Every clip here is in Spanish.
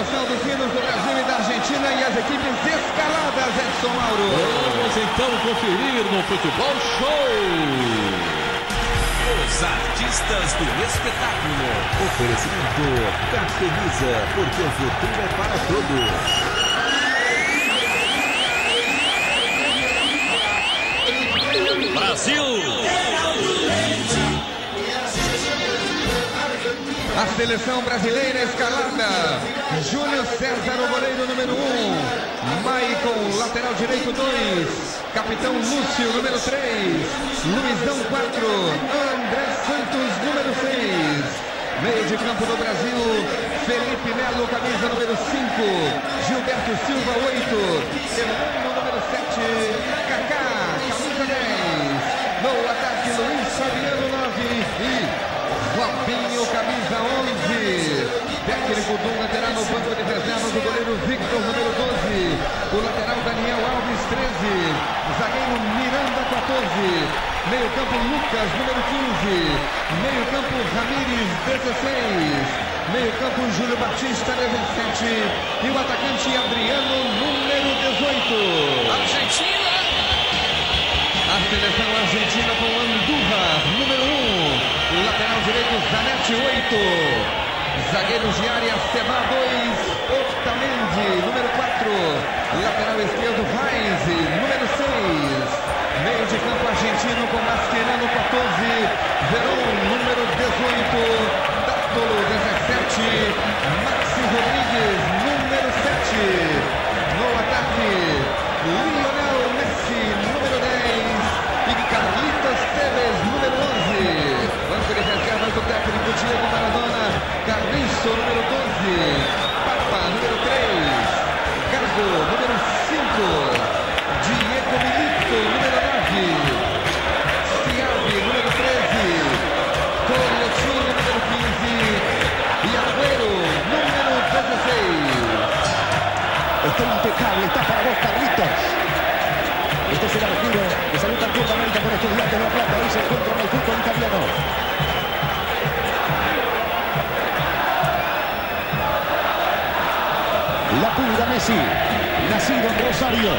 comemoração dos hinos do Brasil e da Argentina e as equipes escaladas, Edson Mauro. Vamos então conferir no Futebol Show. Os artistas do espetáculo. Oferecimento Carteniza, porque o futuro é para todos. Brasil. A seleção brasileira escalada. Júlio César, o goleiro número 1. Maicon, lateral direito 2. Capitão Lúcio, número 3. Luizão 4. André Santos, número 6. Meio de campo do Brasil. Felipe Melo, camisa número 5. Gilberto Silva, 8. Elano, número 7. Kaká, camisa 10. No ataque, Luiz Fabiano, 9. E Robinho, camisa 11. Técnico Dunga terá no banco de reservas o goleiro Victor, número 12. O lateral Daniel Alves, 13. Zagueiro Miranda, 14. Meio campo Lucas, número 15. Meio campo Ramírez, 16. Meio campo Júlio Batista, 17. E o atacante Adriano, número 18. Argentina. A seleção argentina com Andújar, número 1. Lateral direito, Zanetti, 8. Zagueiros de área, Seba, 2. Otamendi, número 4. Lateral esquerdo, Reis, número 6. Meio de campo argentino com Mascherano, 14. Verón, número 18. Dátolo, 17. Maxi Rodrigues, número 7. No ataque, Lionel Messi, número 10. E Carlitos Tevez, número 11. Banco de reservas do técnico Diego Maradona. Carriço, número 12. Papa, número 3. Gago, número 5. Diego Milito, número 9. Ciabi, número 13. Colotinho, número 15. E Agüero, número 16. Está impecable, está para vos, Carlitos. Este es el arquero que salió campeón de América con Estudiantes de La Plata. Hoy se encuentra en el fútbol italiano. La Pulga Messi, nacido en Rosario.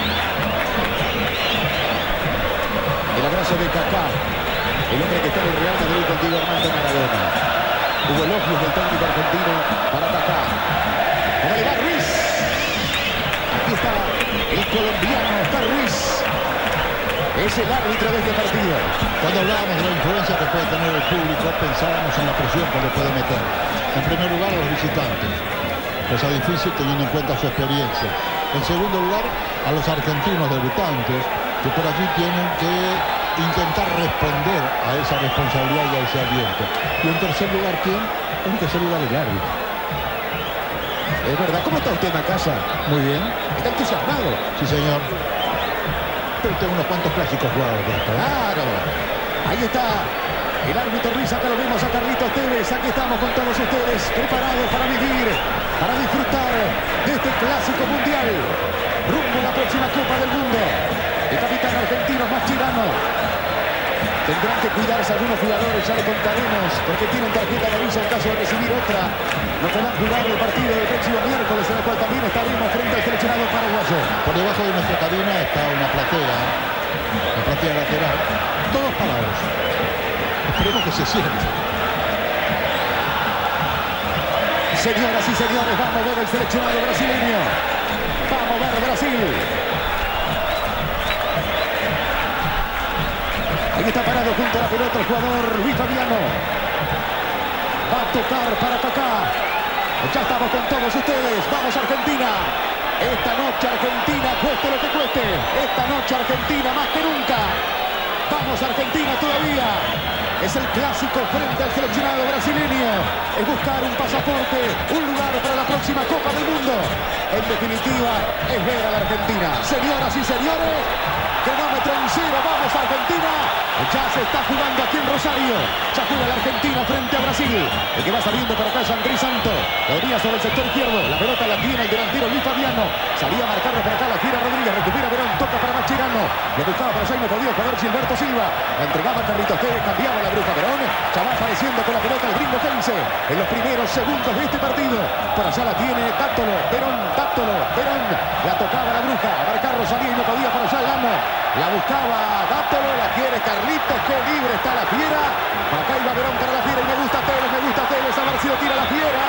El abrazo de Kaká, el hombre que está en el Real Madrid contigo, Armando Maradona. Hubo elogios del técnico argentino para Kaká. Ahora le va Ruiz. Aquí está el colombiano, está Ruiz. Es el árbitro de este partido. Cuando hablábamos de la influencia que puede tener el público, pensábamos en la presión que le puede meter. En primer lugar, a los visitantes. Cosa difícil teniendo en cuenta su experiencia. En segundo lugar, a los argentinos debutantes, que por allí tienen que intentar responder a esa responsabilidad y a ese aliento. Y en tercer lugar, ¿quién? En tercer lugar, el árbitro. Es verdad. ¿Cómo está usted en la casa? Muy bien. Está entusiasmado. Sí, señor. Pero tengo unos cuantos clásicos jugados. Claro. Ahí está el árbitro Ruiz. Acá lo vemos a Carlitos Tevez. Aquí estamos con todos ustedes, preparados para vivir, para disfrutar de este clásico mundial. Rumbo a la próxima Copa del Mundo. El capitán argentino Mascherano. Tendrán que cuidarse algunos jugadores, ya lo contaremos, porque tienen tarjeta amarilla en caso de recibir otra. No podrán jugar el partido del próximo miércoles, en el cual también estaremos frente al seleccionado paraguayo. Por debajo de nuestra cabina está una platea, la platea lateral, todos parados. Esperemos que se sienten. Señoras y señores, vamos a ver el seleccionado brasileño. Vamos a ver Brasil. Ahí está parado junto a la pelota el jugador Luis Fabiano. Va a tocar para Kaká. Ya estamos con todos ustedes. Vamos Argentina. Esta noche Argentina, cueste lo que cueste. Esta noche Argentina más que nunca. Vamos Argentina todavía. Es el clásico frente al seleccionado brasileño. Es buscar un pasaporte, un lugar para la próxima Copa del Mundo. En definitiva, es ver a la Argentina. Señoras y señores, cronómetro en cero. Vamos Argentina. Ya se está jugando aquí en Rosario. Ya juega la Argentina frente a Brasil. El que va saliendo para acá es Andrés Santos. Podría sobre el sector izquierdo. La pelota la tiene el delantero Luis Fabiano. Salía a marcarlo por acá, la gira Rodríguez. Recupera Verón, toca para Mascherano. Le buscaba por allá y no podía. Jugador Gilberto Silva. La entregaba Carlitos Tevez. Cambiaba la Bruja Verón. Ya va apareciendo con la pelota el gringo Heinze. En los primeros segundos de este partido. Por allá la tiene Dáttolo. Verón. La tocaba la Bruja. A marcar Rosalía y no podía por allá Lano. La buscaba Dáttolo. La quiere Carlitos. Qué libre está la Fiera. Acá iba Verón para la Fiera y me gusta Tevez. A ver si lo tira la Fiera.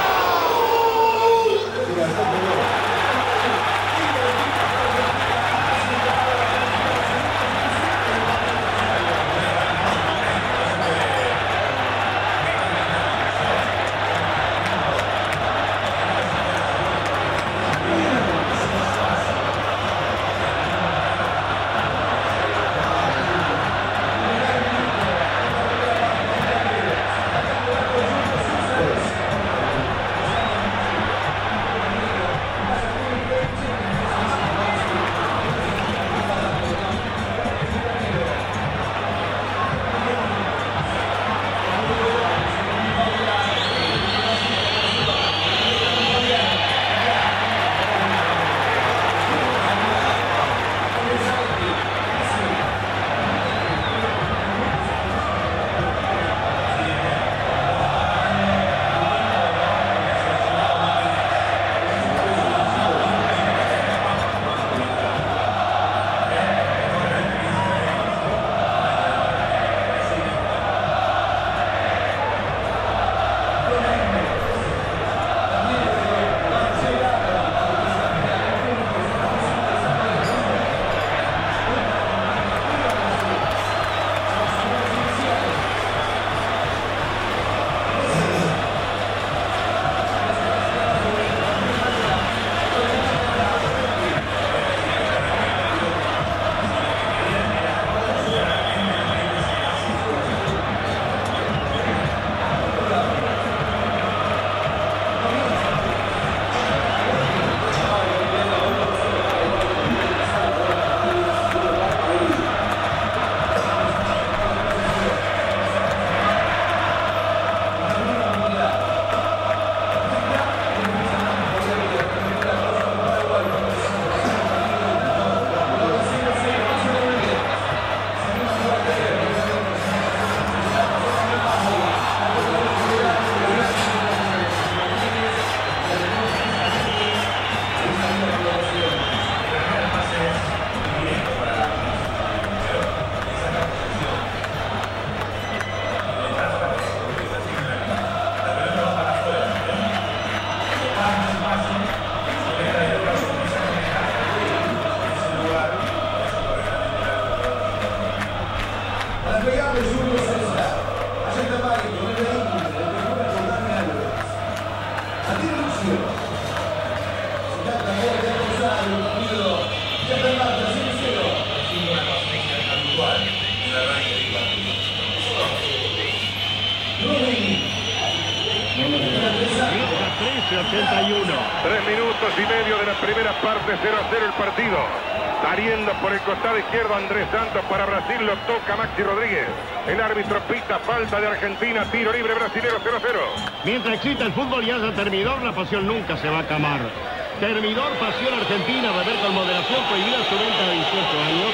parte, 0-0 el partido. Saliendo por el costado izquierdo Andrés Santos para Brasil, lo toca Maxi Rodríguez. El árbitro pita falta de Argentina, tiro libre brasilero, 0-0. Mientras exista el fútbol y haya termidor, la pasión nunca se va a acamar. Termidor, pasión argentina, beber con moderación, prohibida su venta de 18 años.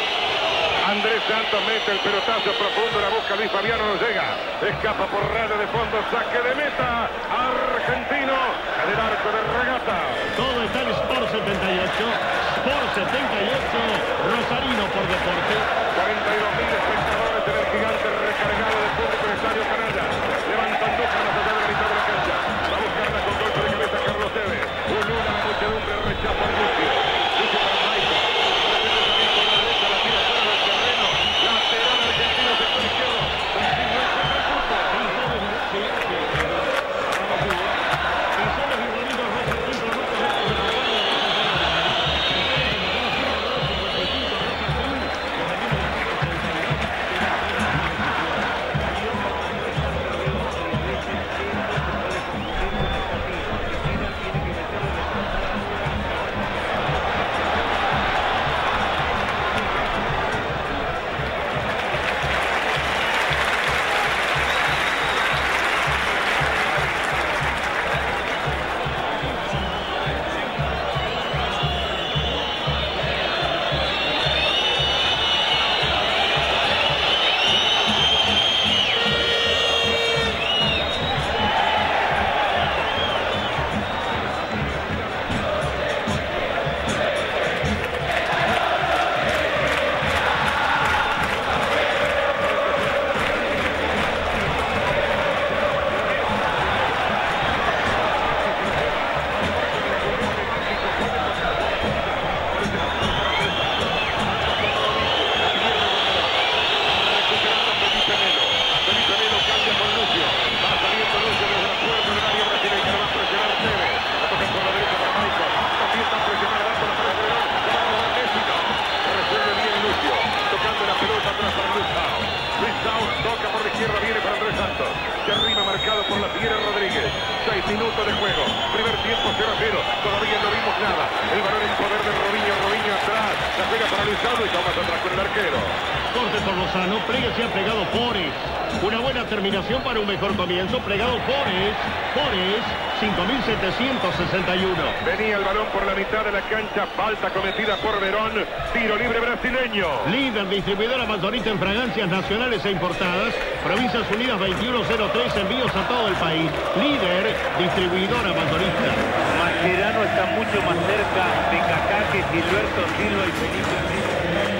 Andrés Santos mete el pelotazo profundo, la busca Luis Fabiano, no llega. Escapa por raya de fondo, saque de meta. Argentino, en el arco de regata. Todo está en Sport 78. Sport 78, Rosarino por deporte. 42.000 espectadores en el gigante recargado de público del Estadio Canalla. Levantan Duca más allá de la mitad de la cancha. Va a buscarla con golpe de cabeza Carlos Tevez. Ulula la muchedumbre, rechaza al Lucio. Lucio para Maico. nada. El balón en poder de Robinho. Robinho atrás. La juega para Luis Alves. Y más atrás con el arquero. Corte por Lozano. Plegue se ha plegado Forest. Una buena terminación para un mejor comienzo. Plegado Forest. Forest. 5.761. Venía el balón por la mitad de la cancha. Falta cometida por Verón. Tiro libre brasileño. Líder distribuidora mayorista en fragancias nacionales e importadas. Provincias Unidas 2103. Envíos a todo el país. Líder distribuidora mayorista. Mascherano está mucho más cerca de Kaká que Gilberto Silva y Felipe Mesa.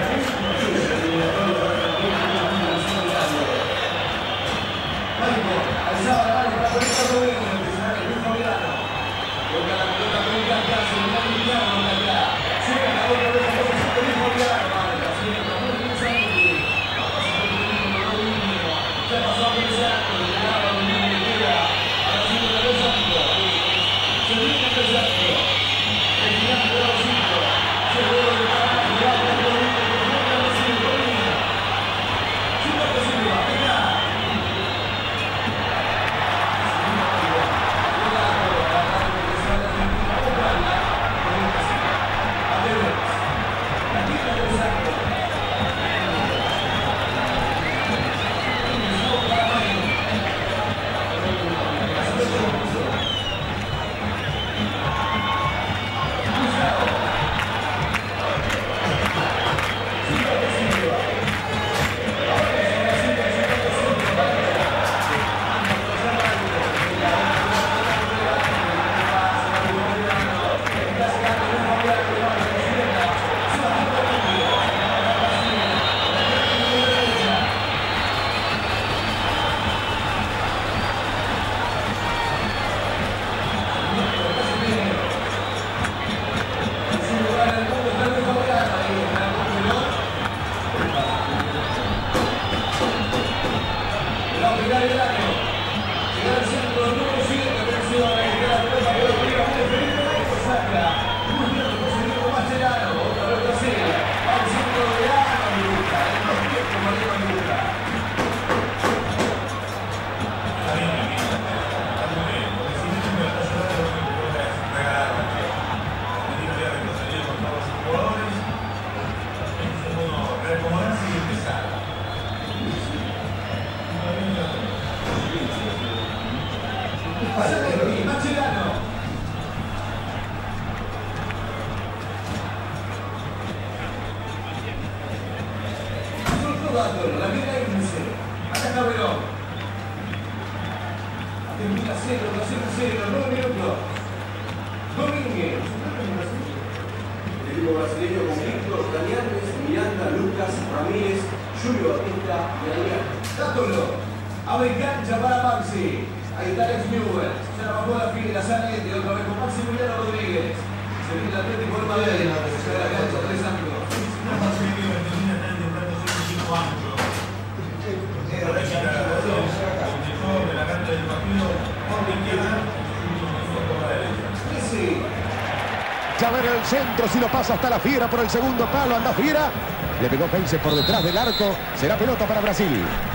Chávez el centro, si lo pasa hasta la Fiera por el segundo palo, anda Fiera. Le pegó Pence por detrás del arco. Será pelota para Brasil.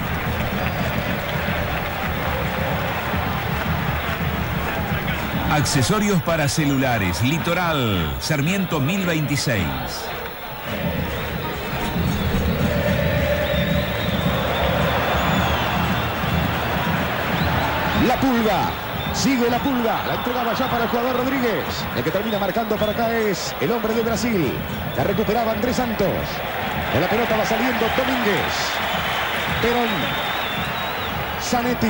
Accesorios para celulares. Litoral. Sarmiento 1026. La Pulga. Sigue la Pulga. La entregaba ya para el jugador Rodríguez. El que termina marcando para acá es el hombre de Brasil. La recuperaba Andrés Santos. De la pelota va saliendo Domínguez. Perón. Zanetti.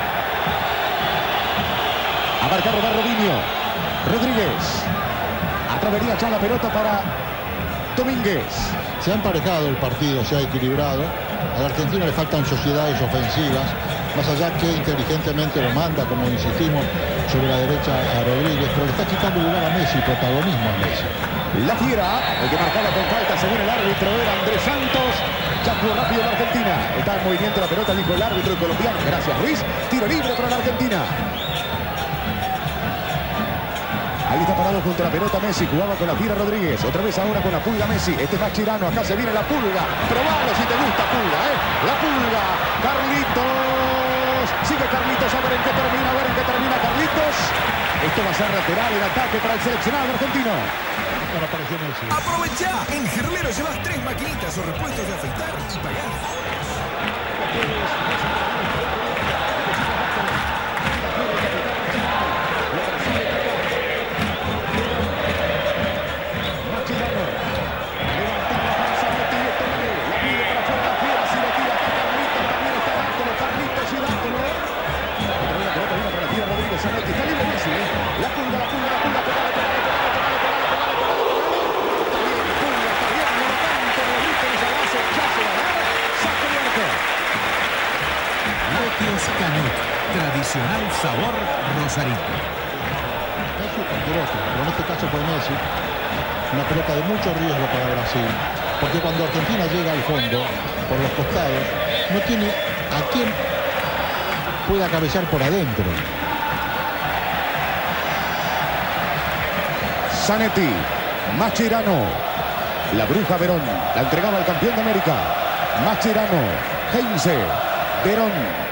A marcar Robinho. Rodríguez. Atravería ya la pelota para Domínguez. Se ha emparejado el partido, se ha equilibrado. A la Argentina le faltan sociedades ofensivas. Más allá que inteligentemente lo manda, como insistimos, sobre la derecha a Rodríguez, pero le está quitando lugar a Messi, protagonismo a Messi. La Fiera, el que marcaba con falta según el árbitro era Andrés Santos. Ya jugó rápido la Argentina. Está en movimiento la pelota, dijo el árbitro colombiano. Gracias, Ruiz. Tiro libre para la Argentina. Ahí está parado junto a la pelota Messi. Jugaba con la Fiera Rodríguez. Otra vez ahora con la Pulga Messi. Este es Mascherano. Acá se viene la Pulga. Probalo si te gusta Pulga, ¿eh? La Pulga. Carlitos. Sigue Carlitos. A ver en qué termina. A ver en qué termina Carlitos. Esto va a ser lateral en ataque para el seleccionado argentino. Ahora apareció Messi. Aprovecha. En Girlero llevas 3 maquinitas o repuestos de afeitar y pagar. Zanetti, está libre Messi, la punta, pegale. Lotios Canet, tradicional sabor rosarito. Messi es peligroso, pero en este caso fue Messi. Una pelota de mucho riesgo para Brasil, porque cuando Argentina llega al fondo, por los costados, no tiene a quien pueda cabecear por adentro. Zanetti, Mascherano, la Bruja Verón, la entregaba al campeón de América. Mascherano, Heinze, Verón,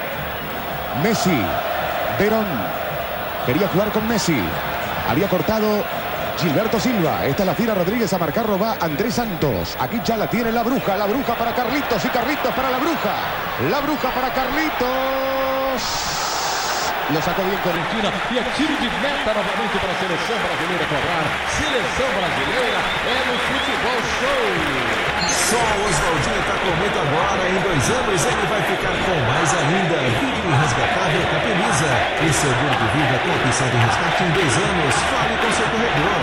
Messi, Verón, quería jugar con Messi, había cortado Gilberto Silva. Esta es la Fiera Rodríguez, a marcarlo va Andrés Santos. Aquí ya la tiene la Bruja para Carlitos y Carlitos para la Bruja para Carlitos. Lo sacó bien con Argentina e é tiro de meta novamente para a seleção brasileira cobrar. Seleção brasileira é no futebol show. Só o Oswaldinho está com muito agora. Em 2 anos ele vai ficar com mais ainda. Vidro irresgatável Capemisa. E seguro de vida com opção de resgate em 2 anos. Fale com seu corretor.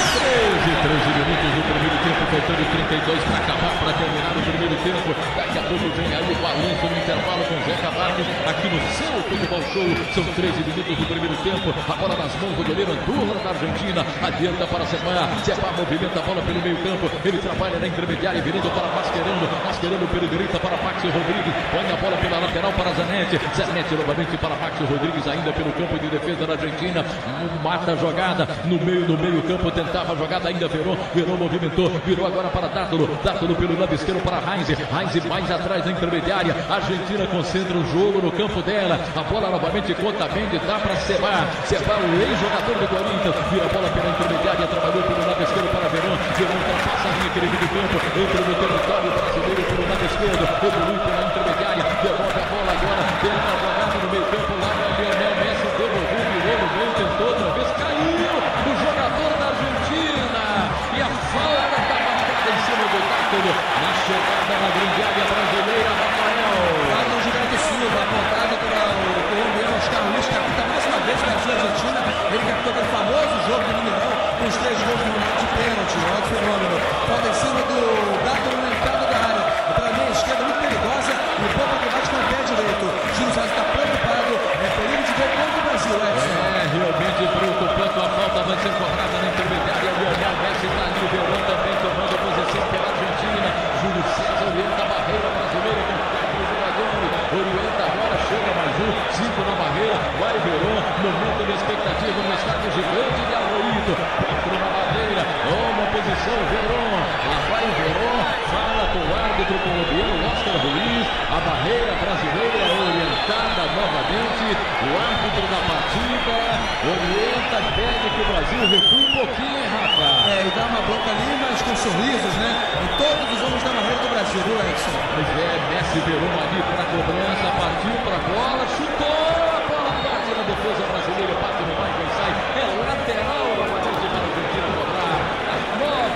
13 minutos do primeiro tempo, faltando 32 para acabar, para terminar o primeiro tempo. Daqui a pouco vem aí o balanço no intervalo com Zé Camargo aqui no seu futebol show. São 13 minutos do primeiro tempo. A bola nas mãos do goleiro Andurra da Argentina. Adianta para Sebá. Sebá movimenta a bola pelo meio campo. Ele trabalha na intermediária, virando para Mascherano. Mascherano pela direita para Maxi Rodrigues. Põe a bola pela lateral para Zanetti. Zanetti novamente para Maxi Rodrigues, ainda pelo campo de defesa da Argentina. Mata a jogada no meio campo. Tentava a jogada ainda. Verón movimentou. Virou agora para Dátolo. Dátolo pelo lado esquerdo para Heinze. Heinze mais atrás da intermediária. A Argentina concentra o jogo no campo dela. A bola novamente conta bem. Dá para Sebá. Sebá, o ex-jogador do Corinthians. Vira a bola pela intermediária. Trabalhou pelo lado esquerdo para Verón. Verón ultrapassa a linha que ele do campo. Entra no território brasileiro pelo lado esquerdo. Evolui pela intermediária. Devolve a bola agora. Tenta a jogada no meio campo. Lá vai Lionel Messi. Devolveu, virou no meio. Tentou outra vez. Caiu o jogador da Argentina. E a falta está marcada em cima do Dátolo. Na chegada na grande área brasileira. Rafael. Fala o Gilberto Silva. Apontada para o colombiano Oscar Luiz. Capita mais uma vez para a Argentina. Ele captou aquele famoso jogo do Mineirão com os 3 gols de pênalti. Olha o fenômeno. Falta em cima do Dátolo na entrada da área. Para mim, a esquerda muito perigosa. E o pouco que bate com o pé direito. Júlio César está preocupado. É perigo de gol contra o Brasil, Edson. Realmente preocupante. A falta vai ser cobrada na intermediária. Lionel Messi está ali. O Verón também tomando a posição pela Argentina. Júlio César orienta a barreira brasileira com 4 jogadores. Orienta agora, chega mais um. 5 na barreira. Vai Verón. Momento de expectativa no estádio gigante de Arroio. 4 na barreira. Toma posição Verón. Lá vai Verón. Fala com o árbitro colombiano Oscar Ruiz. A barreira brasileira orientada novamente. O árbitro da partida orienta, pede que o Brasil recue um pouquinho, Rafa. E dá uma bronca ali, mas com sorrisos, né? Em todos os homens da barreira do Brasil, viu, Edson? Pois é, Messi Verón ali para a cobrança, partiu para a bola, chutou, a bola bate na defesa brasileira, bate no mais e sai. É lateral novamente para a Argentina cobrar. Às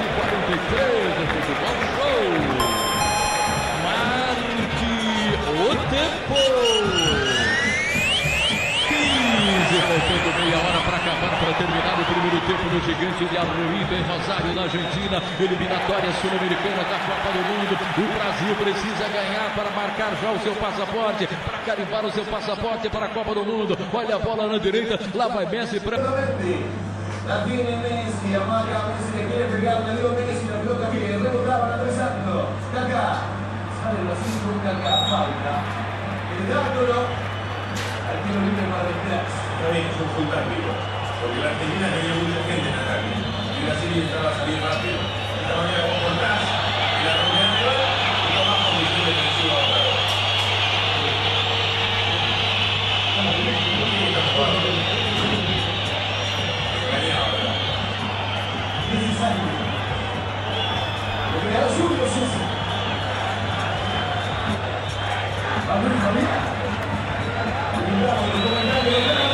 9h43 do futebol show. Marque o tempo. Faltando meia hora para acabar, para terminar o primeiro tempo no Gigante de Arruíba, em Rosário, na Argentina. Eliminatória sul-americana da Copa do Mundo. O Brasil precisa ganhar para marcar já o seu passaporte, para carimbar o seu passaporte para a Copa do Mundo. Olha a bola na direita, lá vai Messi para... La tiene Messi, amaga Messi, le quiere pegar, le dio Messi, la pelota que rebotaba la Santos. Kaká, sale los 5 Kaká, falta. El Dátolo, al tiro libre para el Flash. Está bien, es un full táctico, porque la Argentina tenía mucha gente en ataque. Y Brasil estaba saliendo rápido. De esta manera vos cortás, y la rompes arriba, y tomás posición defensiva otra vez. necesario. El creador Julio César. Vamos, familia. Brindamos el comentario de la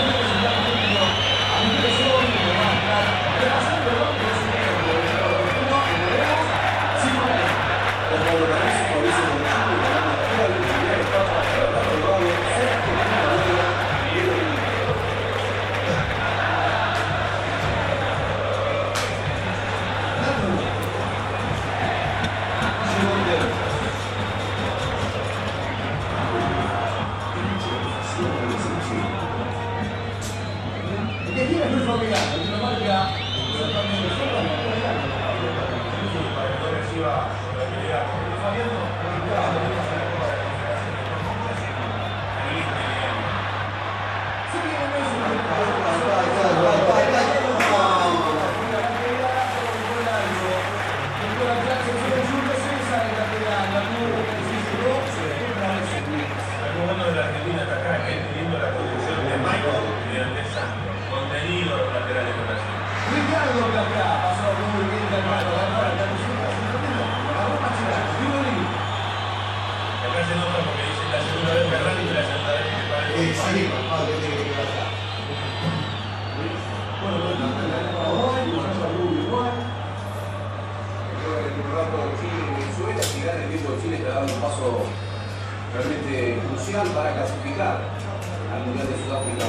realmente crucial para clasificar al Mundial de Sudáfrica.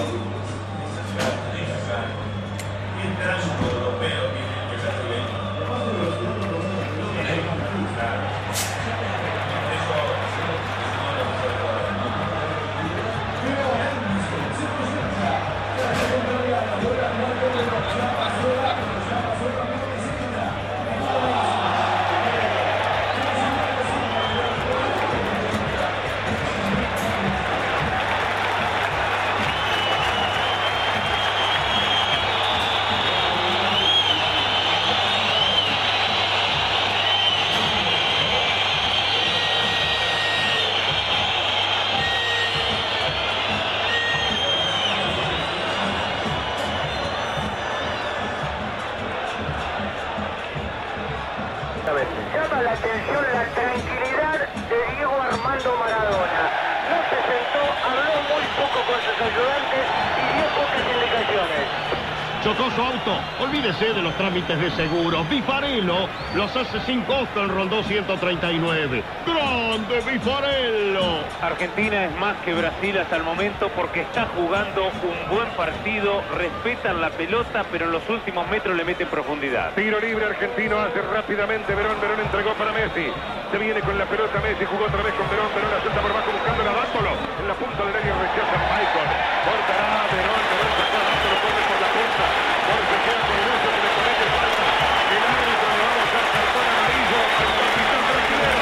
Y el tránsito europeo tiene que ser bien. Llama la atención la tranquilidad de Diego Armando Maradona. No se sentó, habló muy poco con sus ayudantes y dio pocas indicaciones. Chocó su auto. Olvídese de los trámites de seguro. Bifarello los hace sin costo en Rondó 139. ¡Grande Bifarello! Argentina es más que Brasil hasta el momento porque está jugando un buen partido, respetan la pelota, pero en los últimos metros le meten profundidad. Tiro libre argentino, hace rápidamente Verón entregó para Messi. Se viene con la pelota Messi, jugó otra vez con Verón la suelta por abajo buscando a Dápolo. En la punta del área rechaza Michael. Cortará Verón sacó a Dápolo, corre por la punta. Jorge queda con el uso que le comete falta. El árbitro le va a usar cartón amarillo al capitán brasileño.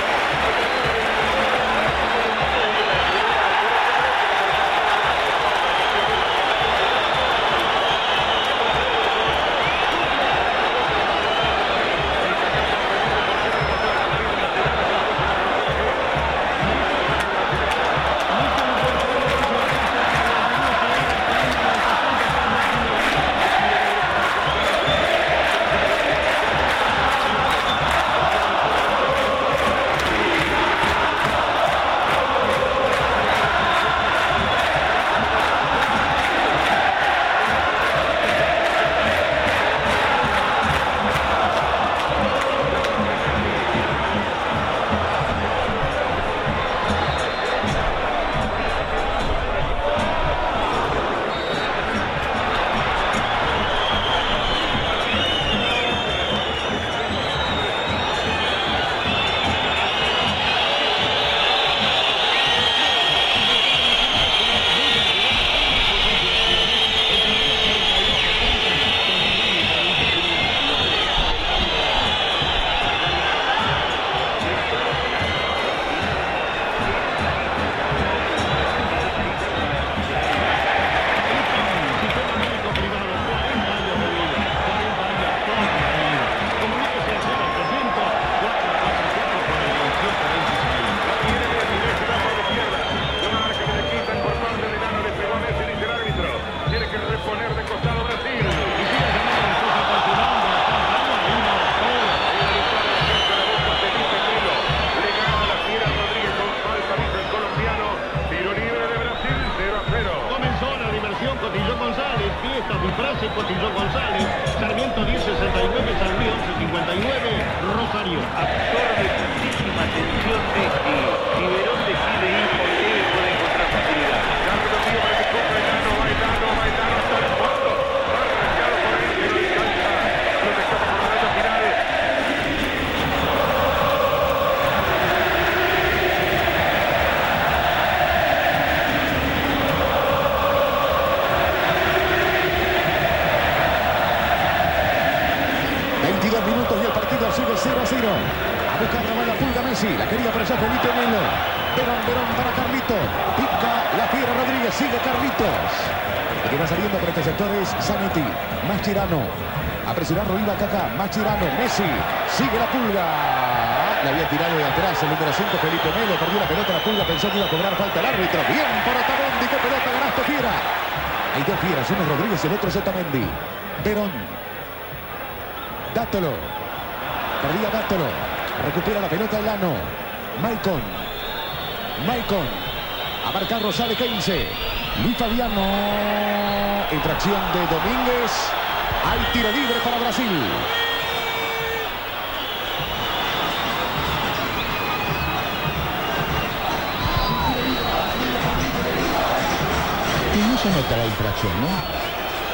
59, Rosario. Absorbe muchísima tensión Messi. Si Verón decide ir por él, puede encontrar facilidad. Bailando hasta el fondo. Arrancado por ahí, pero alcanza lo que estaba por la meta final. Minutos y el partido sigue 0-0. A buscar la pulga Messi. La quería por allá Felipe Melo. Verón para Carlito. Pica la Fiera Rodríguez. Sigue Carlitos. El que va saliendo por este sector es Zanetti. Mascherano. A presionar Iba Kaká. Mascherano. Messi. Sigue la pulga. La había tirado de atrás el número 5 Felipe Melo. Perdió la pelota. La pulga pensó que iba a cobrar falta el árbitro. Bien por Otamendi. ¿Qué pelota ganaste, Fiera? Hay dos Fieras. Uno Rodríguez y el otro es Otamendi. Verón. Dátolo. Perdía Dátolo. Recupera la pelota Elano. Maicon. A marcar Rosales 15. Luis Fabiano. Infracción de Domínguez. Hay tiro libre para Brasil. Y no se nota la infracción, ¿no?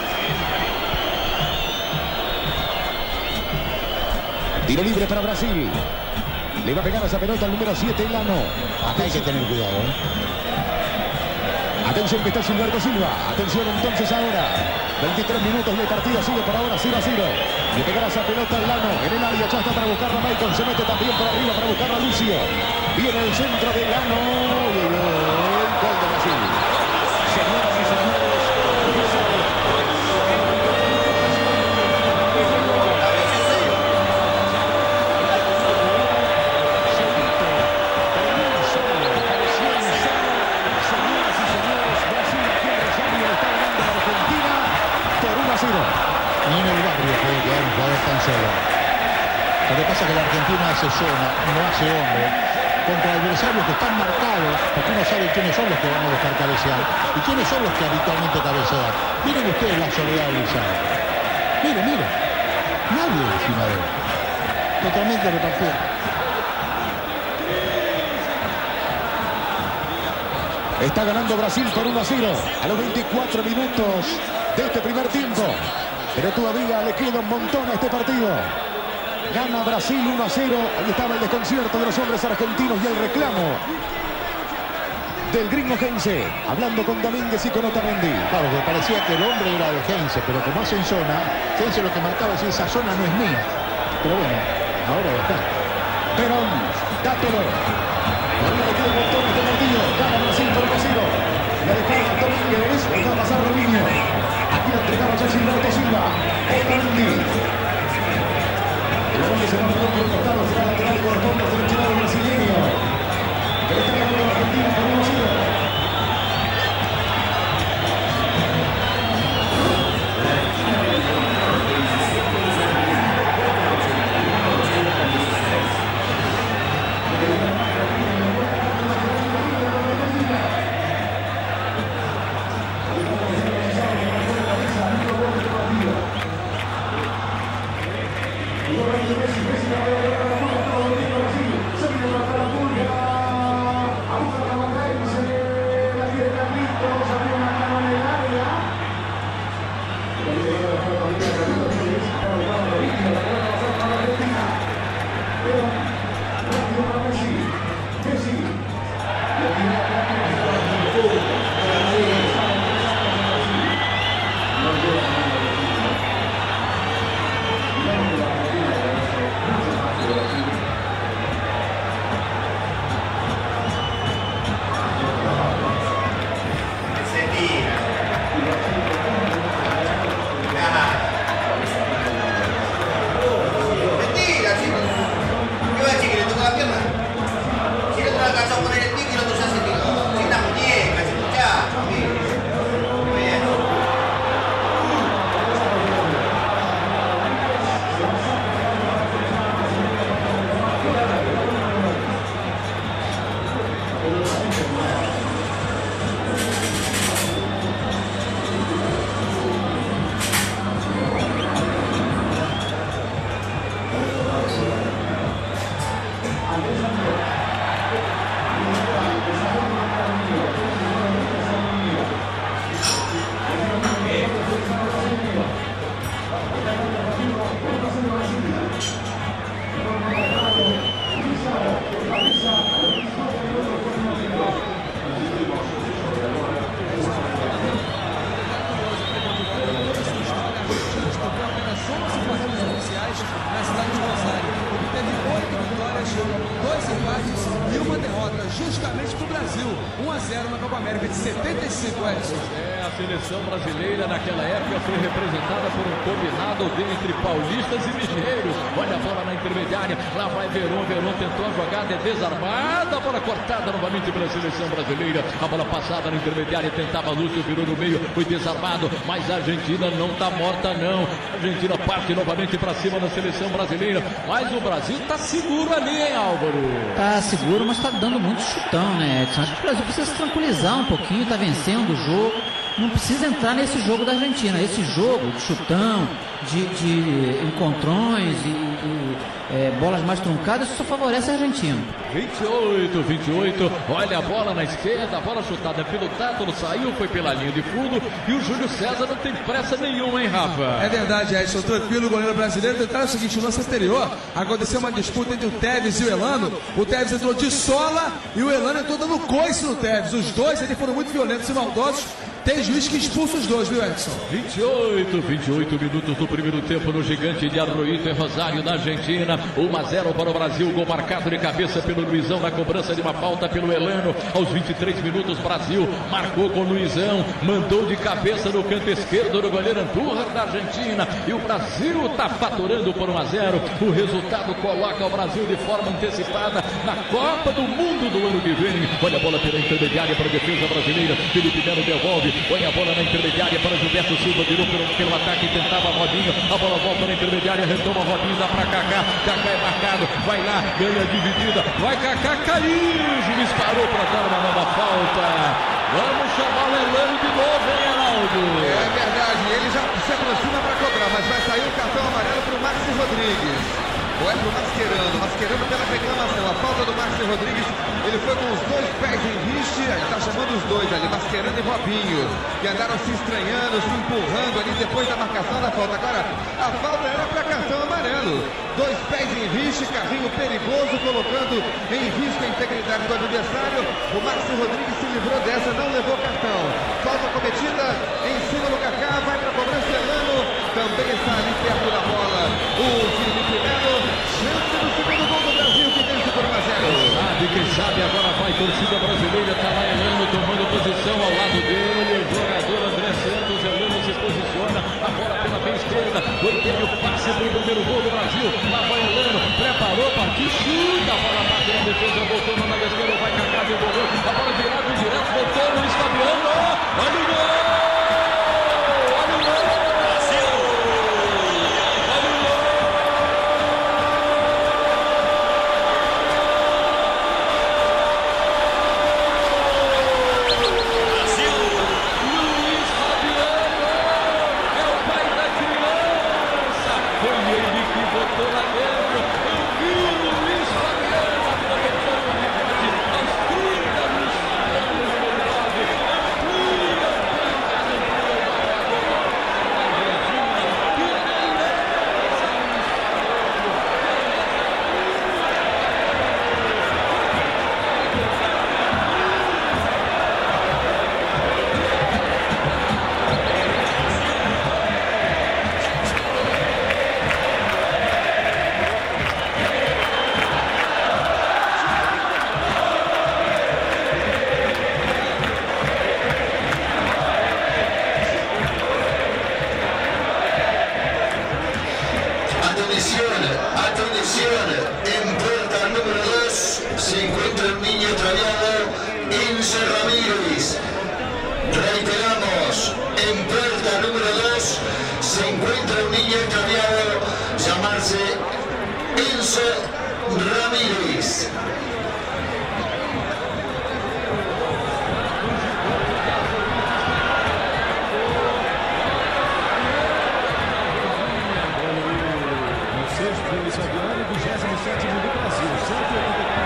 Tiro libre para Brasil. Le va a pegar a esa pelota al número 7, Elano. Acá hay que tener cuidado, ¿eh? Atención que está Gilberto Silva. Atención entonces ahora. 23 minutos y el partido sigue por ahora 0-0. Le pegará esa pelota a Elano. En el área ya está para buscarla Maicon. Se mete también por arriba para buscarla a Lucio. Viene el centro de Elano. Y el gol de Brasil. Señoras y señores. Ni en el barrio puede quedar un jugador tan solo. Lo que pasa es que la Argentina hace zona, no hace hombre, contra adversarios que están marcados, porque uno sabe quiénes son los que van a buscar cabecear y quiénes son los que habitualmente cabecean. Miren ustedes la soledad de Lizardo. Miren. Nadie encima de él. Totalmente repartido. Está ganando Brasil por 1-0 a los 24 minutos de este primer tiempo. Pero todavía le queda un montón a este partido. Gana Brasil 1-0. Ahí estaba el desconcierto de los hombres argentinos y el reclamo del gringo Heinze. Hablando con Domínguez y con Otamendi. Claro, que parecía que el hombre era de Heinze, pero como hacen zona, Heinze lo que marcaba es esa zona no es mía. Pero bueno, ahora ya está. Perón, Dátolo. Todavía le queda un montón a este partido. Gana Brasil por 1-0. La dejaba Domínguez. Lo va a pasar Robinho. Aquí la entregaba ya Gilberto Silva. Otamendi. El balón que se va a poner por el costado. Será lateral y corresponde al seleccionado brasileño. Que le está ganando a Argentina por 1-0. Na cidade de Rosário, ele teve 8 vitórias, 2 empates e 1 derrota, justamente para o Brasil. 1-0 na Copa América de 75, Edson. A seleção brasileira naquela época foi representada por um combinado entre paulistas e mineiros. Olha a bola na intermediária, lá vai Verón tentou a jogada, é desarmada, a bola cortada novamente pela seleção brasileira. A bola passada na intermediária, tentava Lúcio, virou no meio, foi desarmado, mas a Argentina não está morta não. A Argentina parte novamente para cima da seleção brasileira, mas o Brasil está seguro ali, hein, Álvaro? Tá seguro, mas está dando muito chutão, né, Edson? Acho que o Brasil precisa se tranquilizar um pouquinho, está vencendo o jogo. Não precisa entrar nesse jogo da Argentina. Esse jogo de chutão, de encontrões e bolas mais truncadas, isso só favorece a Argentina. 28, olha a bola na esquerda, a bola chutada pelo Tátaro, saiu, foi pela linha de fundo e o Júlio César não tem pressa nenhuma, hein, Rafa? É verdade, Edson, tranquilo, o goleiro brasileiro. Detalhe é o seguinte, no lance anterior, aconteceu uma disputa entre o Tevez e o Elano. O Tevez entrou de sola e o Elano entrou dando coice no Tevez. Os dois ali foram muito violentos e maldosos. Tem juiz que expulsa os dois, viu, Edson? 28 minutos do primeiro tempo no Gigante de Arroito, em Rosário, na Argentina. 1-0 para o Brasil, gol marcado de cabeça pelo Luizão na cobrança de uma falta pelo Elano. Aos 23 minutos, Brasil marcou com o Luizão, mandou de cabeça no canto esquerdo do goleiro Andújar da Argentina. E o Brasil está faturando por 1-0. O resultado coloca o Brasil de forma antecipada na Copa do Mundo do ano que vem. Olha a bola pela intermediária para a defesa brasileira. Felipe Melo devolve. Põe a bola na intermediária para Gilberto Silva, virou pelo ataque, tentava a Rodinha, a bola volta na intermediária, retoma a Rodinha, dá para Kaká, Kaká é marcado, vai lá, ganha a dividida, vai Kaká, caiu, o juiz parou para dar uma nova falta. Vamos chamar o Elano de novo, hein, Arnaldo? É verdade, ele já se aproxima para cobrar, mas vai sair o cartão amarelo para o Maxi Rodrigues. Ou é pro Mascherano pela reclamação. A falta do Maxi Rodrigues, ele foi com os dois pés em riste, está chamando os dois ali, Mascherano e Robinho, que andaram se estranhando, se empurrando ali depois da marcação da falta. Agora, a falta era para cartão amarelo. Dois pés em riste, carrinho perigoso, colocando em risco a integridade do adversário. O Maxi Rodrigues se livrou dessa, não levou cartão. Falta cometida em cima do Kaká, vai para a cobrança Elano, também está ali perto da bola. O Felipe Melo. Chance do segundo gol do Brasil, que vence por 1-0. Quem sabe agora vai torcida brasileira, tá lá Elano tomando posição ao lado dele, o jogador André Santos. Elano se posiciona, a bola pela meia esquerda, foi dele o passe pro primeiro gol do Brasil. Lá vai Elano, preparou, partiu, chuta, a bola bate na defesa, voltou na esquerda, vai Kaká, devolveu, a bola direto, voltou Luiz Fabiano, olha o gol! Atención, en puerta número 2 se encuentra el niño italiano Ince Ramírez. Reiteramos, en puerta número 2 se encuentra un niño italiano llamarse Ince Ramírez. Luiz Fabiano, 27º do Brasil, 184.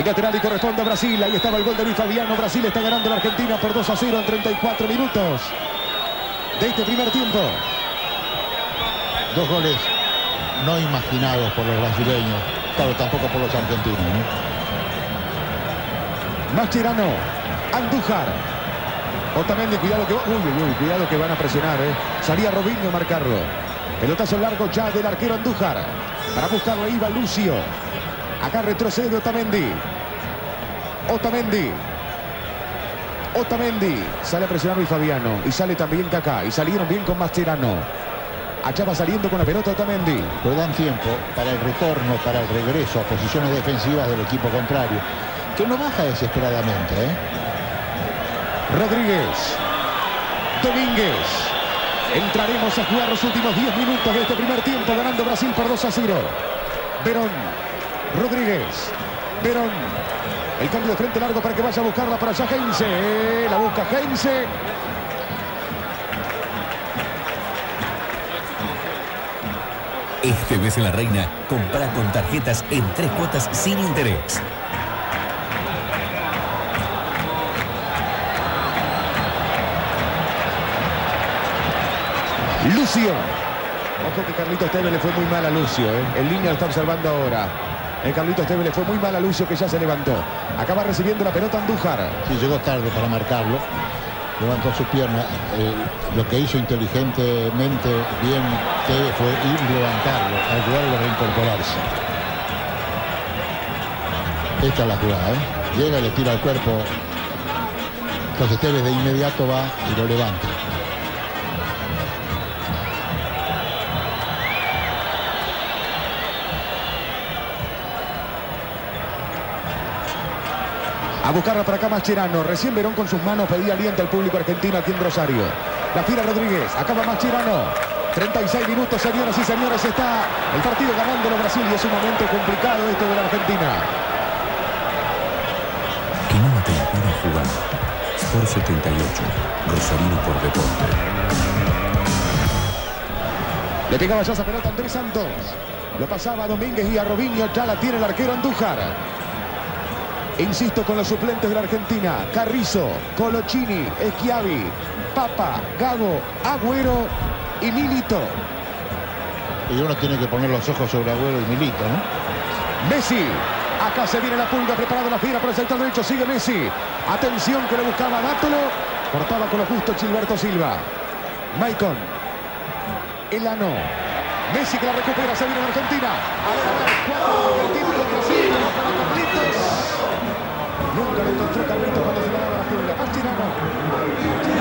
Hay lateral y corresponde a Brasil. Ahí estaba el gol de Luis Fabiano. Brasil está ganando a la Argentina por 2-0 en 34 minutos de este primer tiempo. Dos goles no imaginados por los brasileños. Claro, tampoco por los argentinos, ¿no? Mascherano, Andújar. Otamendi, cuidado que cuidado que van a presionar, Salía Robinho a marcarlo. Pelotazo largo ya del arquero Andújar. Para buscarlo ahí va Lucio. Acá retrocede Otamendi. Otamendi. Sale a presionar Luis Fabiano. Y sale también Kaká. Y salieron bien con Mascherano. Allá va saliendo con la pelota Otamendi. Pero dan tiempo para el retorno, para el regreso a posiciones defensivas del equipo contrario, que no baja desesperadamente, Rodríguez. Domínguez. Entraremos a jugar los últimos 10 minutos de este primer tiempo, ganando Brasil por 2-0. Verón. Rodríguez. Verón. El cambio de frente largo para que vaya a buscarla para allá Heinze. La busca Heinze. Este mes en La Reina, compra con tarjetas en 3 cuotas sin interés. Lucio. Ojo que Carlitos Tevez le fue muy mal a Lucio. En línea lo está observando ahora. Carlitos Tevez le fue muy mal a Lucio, que ya se levantó. Acaba recibiendo la pelota Andújar. Sí, llegó tarde para marcarlo. Levantó su pierna. Lo que hizo inteligentemente bien Tevez fue ir y levantarlo, ayudarlo a reincorporarse. Esta es la jugada, Llega y le tira al cuerpo. Entonces Tevez de inmediato va y lo levanta. A buscarla para acá Mascherano. Recién Verón con sus manos pedía aliento al público argentino aquí en Rosario. La tira Rodríguez. Acaba Mascherano. 36 minutos, señoras y señores. Está el partido ganándolo Brasil y es un momento complicado esto de la Argentina. Que nada te impida jugar. Sport 78. Rosarino por deporte. Le pegaba ya esa pelota a Andrés Santos. Lo pasaba a Domínguez y a Robinho. Ya la tiene el arquero Andújar. Insisto con los suplentes de la Argentina. Carrizo, Colochini, Schiavi, Papa, Gago, Agüero y Milito. Y uno tiene que poner los ojos sobre Agüero y Milito, ¿no? Messi. Acá se viene la pulga, preparado la fiera por el sector derecho. Sigue Messi. Atención que lo buscaba Dátolo. Cortaba con lo justo Gilberto Silva. Maicon. Elano. Messi que la recupera. Se viene en Argentina. A ver, 4 argentinos contra 5 para Carlitos. Nunca lo encontró Carlitos cuando se le daba la pulga. Mascherano.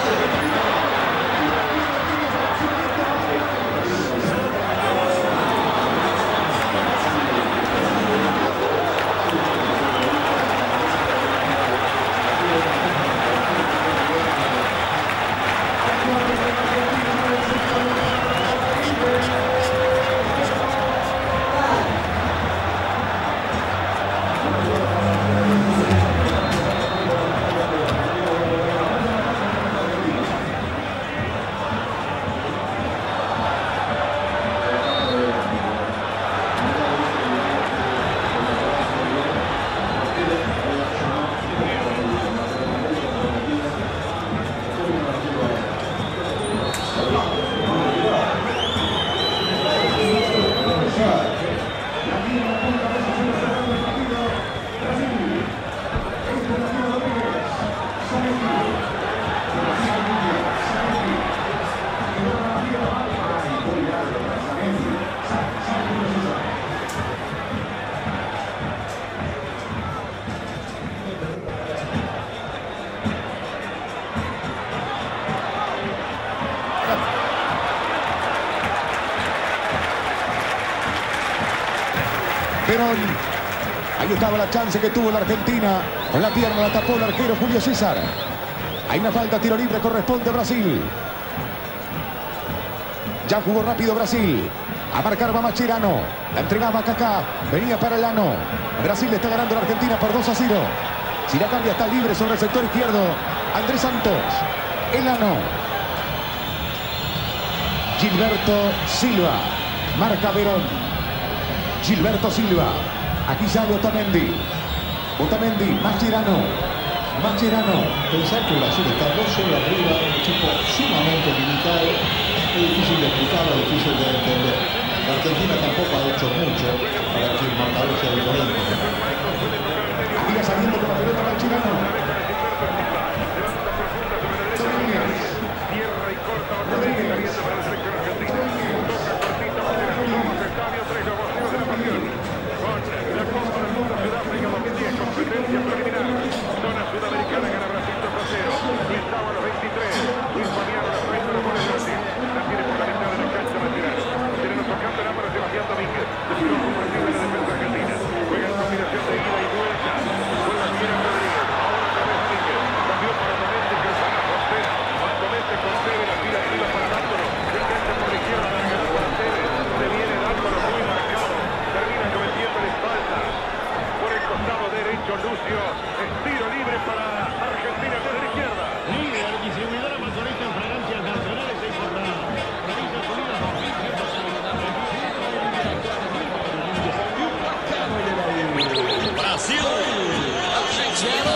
Verón. Ahí estaba la chance que tuvo la Argentina. Con la pierna la tapó el arquero Julio César. Hay una falta, tiro libre, corresponde a Brasil. Ya jugó rápido Brasil. A marcar va Mascherano. La entregaba a Kaká. Venía para Elano. Brasil está ganando a la Argentina por 2-0. Si la cambia está libre sobre el sector izquierdo. Andrés Santos. Elano. Gilberto Silva. Marca Verón. Gilberto Silva. Aquí sale Otamendi. Otamendi, Mascherano. Pensar que Brasil está 2-0 arriba, un equipo sumamente limitado, es difícil de explicar, es difícil de entender. La Argentina tampoco ha hecho mucho para que el marcador sea diferente. Sigue saliendo con la pelota Mascherano. Lucio, tiro libre para Argentina desde la izquierda. Líder, distribuidora amazonista en fragancias nacionales e importadas. Provincias Unidas 2170. Brasil! Argentina!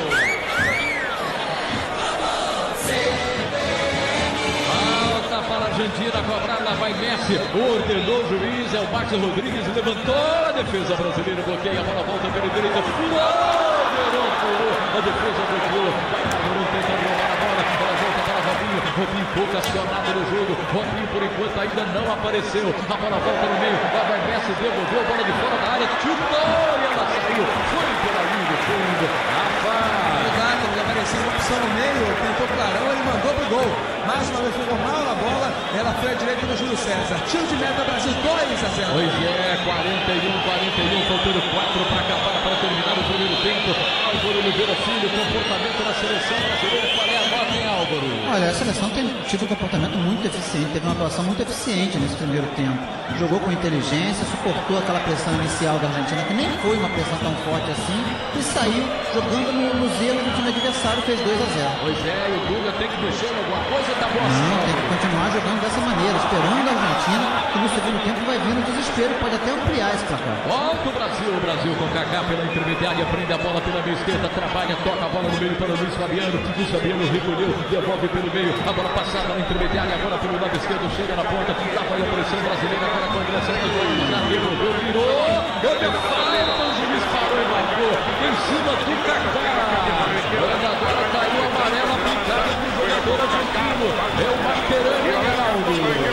Falta para a Argentina cobrar, lá vai Messi, ordenou o juiz, é o Max Rodrigues, levantou a defesa brasileira, bloqueia a bola, volta pela direita, pulou, a defesa bloqueou, não tenta roubar a bola, ela volta para Robinho, pouco acionado no jogo, Robinho por enquanto ainda não apareceu, a bola volta no meio, lá vai Messi, devolveu a bola de fora da área, chutou e ela saiu, foi pela linha do fundo, Exato, ele apareceu uma opção no meio, tentou clarão, ele mandou pro gol. Mais uma vez pegou mal na bola, ela foi à direita do Júlio César. Tiro de meta, Brasil 2-0. Pois é, 41, faltando 4 para acabar, para terminar o primeiro tempo. Álvaro Oliveira Filho, comportamento da seleção brasileira, qual é a nota, hein, Álvaro? Olha, a seleção tem tido um comportamento muito eficiente, teve uma atuação muito eficiente nesse primeiro tempo. Jogou com inteligência, suportou aquela pressão inicial da Argentina, que nem foi uma pressão tão forte assim, e saiu jogando no zelo do time adversário, fez 2-0. Pois é, e o Guga tem que mexer em alguma coisa, tá bom assim. Não, tem que continuar jogando dessa maneira, esperando a Argentina, que no segundo tempo vai vir no desespero, pode até ampliar esse placar. Volta o Brasil com Kaká pela intermediária, prende a bola pela meia esquerda, trabalha, toca a bola no meio para o Luiz Fabiano recolheu, devolve pelo meio, a bola passada na intermediária, agora pelo lado esquerdo, chega na ponta, lá vai a pressão brasileira, agora com a direção do jogo, já devolveu, virou, deu falta, o juiz parou e marcou, em cima do Kaká. Agora caiu a amarela aplicada pro jogador argentino, é o Mascherano, Geraldo.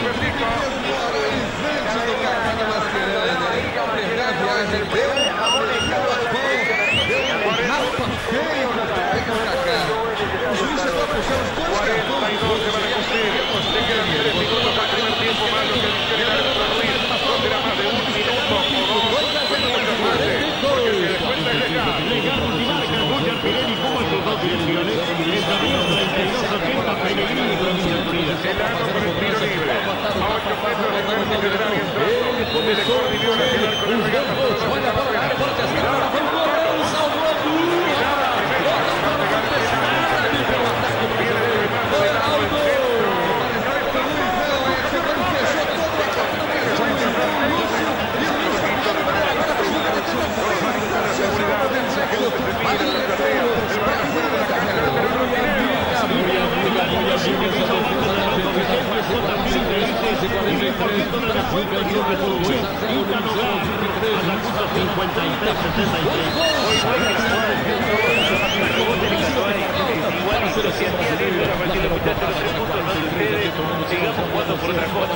O juiz chegou a puxar os dois cartões. Para cumprir. Le quedan 3 minutos para el primer tiempo, más lo que queda para Ruiz. No será más de un minuto o dos. Porque el descuento es legal. Legal multimarca, Roger Pirelli como sus dos direcciones. El camino 3280 Pellegrini y Provincias Unidas. El arco con el tiro libre. A 8 metros de Messi que dará entrado. El coordinador nacional con el regalo. Olha a bola na área, bola testada, foi o goleiro, salvou a dura. Sigamos jugando por otra cosa.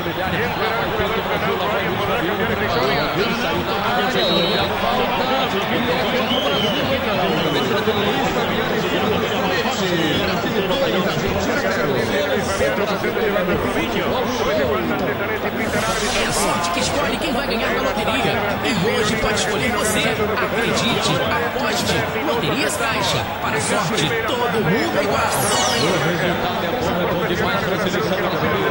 É a sorte que escolhe quem vai ganhar na loteria. E hoje pode escolher você. Acredite, aposte. Loterias Caixa. Para a sorte, todo mundo é igual. O resultado é bom demais para a seleção brasileira.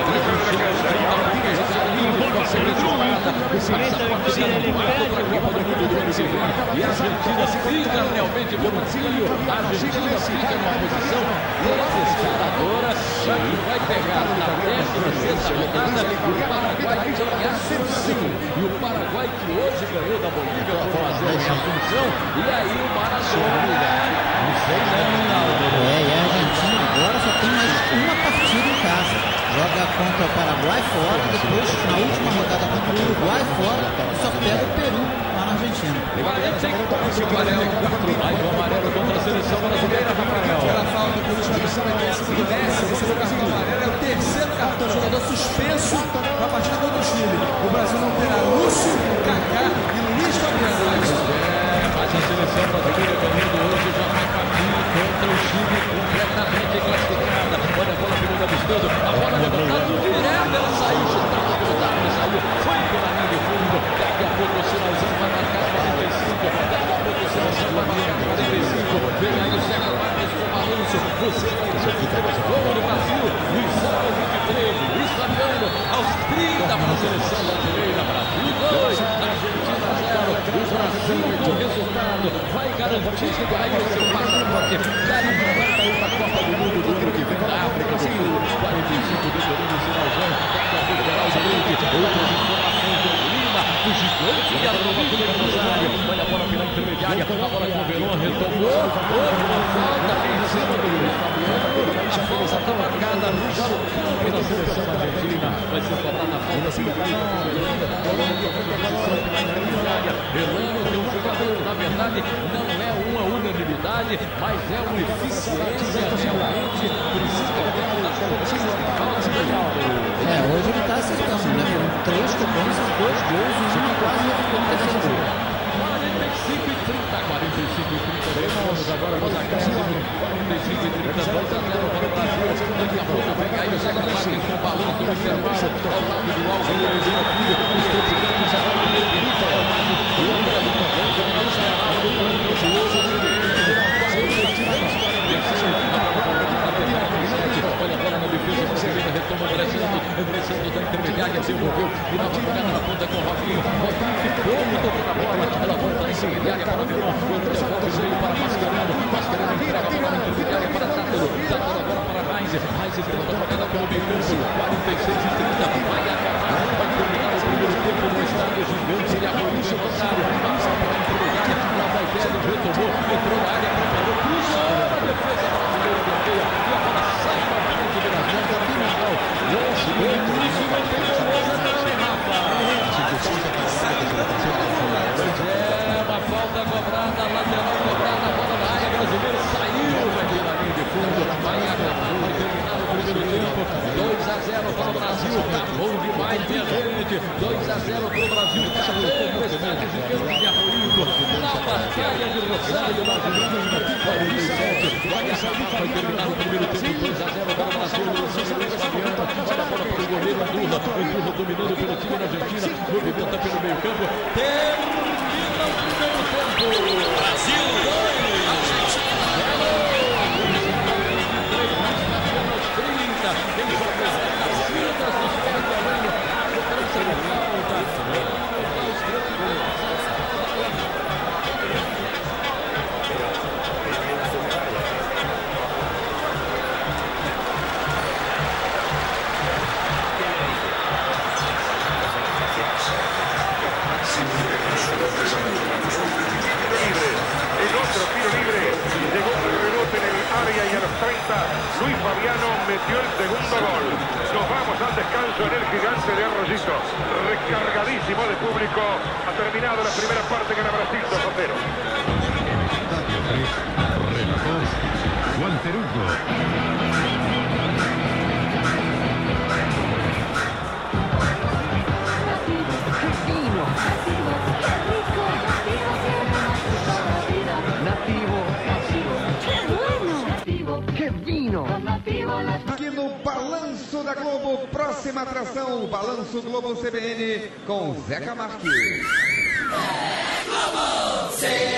e a Argentina fica realmente pelo trio. A Argentina fica numa posição desesperadora, já que vai pegar na 16ª rodada o Paraguai que já sim. E o Paraguai que hoje ganhou da Bolívia por 1-0 em Assunção. E aí o Maradona. Não sei, né, Ronaldo? E a Argentina agora só tem mais uma partida em casa. Joga contra o Paraguai fora, depois na última rodada contra o Uruguai fora, só pega o Peru lá na Argentina. O amarelo, mais um amarelo contra a seleção brasileira, Rafael. Pela falta que o Luiz Fabiano também se merece, esse cartão amarelo é o terceiro cartão, jogador suspenso na partida contra o Chile. O Brasil não terá Lúcio, Kaká e Luiz Fabiano. Mas a seleção brasileira ganhando hoje já vai caminho contra o Chile completamente classificada. Olha a bola pelo Gabiscoso, a bola levantada direto, ela saiu, chutada pelo Darwin, saiu, foi pela linha de fundo. Daqui a pouco o sinalzão vai marcar 45, daqui a pouco o sinalzão vai marcar 45. Vem aí o Zeca Marques com o balanço, você vai ver o gol do Brasil, Luiz Alves 23, Luiz Fabiano, aos 30 para a seleção brasileira. Brasil 2, Argentina 0. O Brasil com o resultado vai garantir que vai o seu passaporte para a Copa do Mundo do ano que vem na África do Sul. 45 do Torino, sinalzão, daqui a pouco terá o seguinte, outras informações do Lima, o gigante da Nova Cruz do Rosário. Olha a bola pela intermediária, a bola com o Verón retomou, houve uma falta em cima do Luiz Fabiano, a falta está marcada no campo da seleção argentina, vai ser cobrada a falta pelo Lima, Elano tem um jogador, na verdade não é uma unanimidade, mas é uma eficiência realmente, principalmente na cobrança de falta legal. Hoje ele está acertando, né? Foram 3 cobranças, 2 gols e uma quase ficou no terceiro gol. 45 e 30, vamos agora nos acréscimos, 45 e 30, 2-0 para o Brasil. Daqui a pouco vem aí o Zeca Marques com o balanço do intervalo, ao lado do Alves Loureiro Filho, os presidentes agora do meio minuto, ao lado do André do Pavão, que não será do Pavão, olha a bola na defesa brasileira, retoma o André Santos da intermediária, se envolveu, e nova jogada na ponta com o Robinho que pouco tocou na bola, ela volta na intermediária para o Verón, o André volta e veio para Mascherano entrega a bola na intermediária para Tátaro agora para Reis tenta a jogada pelo meio campo, 46 e 30, vai acabar, vai terminar o primeiro tempo no estádio gigante, ele abriu o seu contrário, passa para a intermediária, lá vai Pérez, retomou, entrou na área, preparou, cruzou, a defesa brasileira bloqueia, e a bola sai para a frente do Brasil, final, uma falta cobrada, lateral cobrada, a bola na área brasileira saiu, vai ter na linha de fundo, vai acabar, vai terminar o primeiro tempo, 2-0 para o Brasil, tá bom demais, minha gente, 2-0 para o Brasil, tá bom, estádio gigante de Arroio, na batalha de Rosário, na Argentina, 47, vai acabar, vai terminar o primeiro tempo, 2-0 para o Brasil, Luiz Fabiano, olha a bola para o goleiro Andurra dominando pelo time da Argentina, movimenta pelo meio campo, termina o primeiro tempo, Brasil 2, Argentina 0, tem jogos cacitas nos pés do Aranha, a cobrança de falta, os três gols. Luis Fabiano metió el segundo gol. Nos vamos al descanso en el gigante de Arroyito. Recargadísimo de público. Ha terminado la primera parte, gana Brasil 2-0. Walter Hugo. Aqui no Balanço da Globo, próxima atração, o Balanço Globo CBN com Zeca Marques. Globo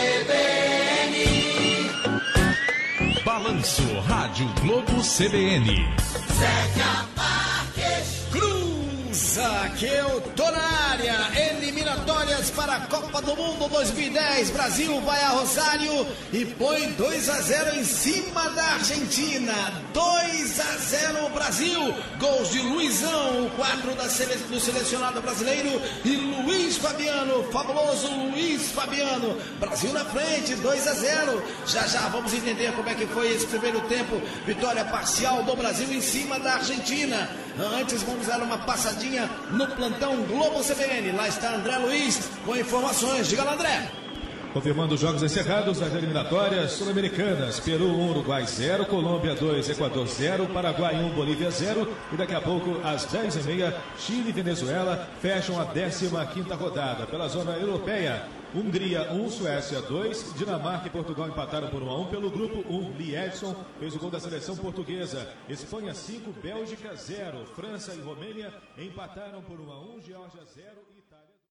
CBN. Balanço Rádio Globo CBN. Zeca Marques. Cruza que eu tô na área. Eliminatórias para a da Copa do Mundo 2010. Brasil vai a Rosário e põe 2-0 em cima da Argentina. 2-0 Brasil. Gols de Luizão, o 4 do selecionado brasileiro, e Luiz Fabiano, fabuloso Luiz Fabiano. Brasil na frente, 2-0. Já vamos entender como é que foi esse primeiro tempo. Vitória parcial do Brasil em cima da Argentina. Antes vamos dar uma passadinha no plantão Globo CBN. Lá está André Luiz com informações. Diga lá, André. Confirmando os jogos encerrados das eliminatórias sul-americanas. Peru 1, Uruguai 0, Colômbia 2, Equador 0, Paraguai 1, Bolívia 0. E daqui a pouco, às 10h30, Chile e Venezuela fecham a 15ª rodada. Pela zona europeia, Hungria 1, Suécia 2, Dinamarca e Portugal empataram por 1-1 pelo grupo 1. Lee Edson fez o gol da seleção portuguesa. Espanha 5, Bélgica 0. França e Romênia empataram por 1-1, Geórgia 0.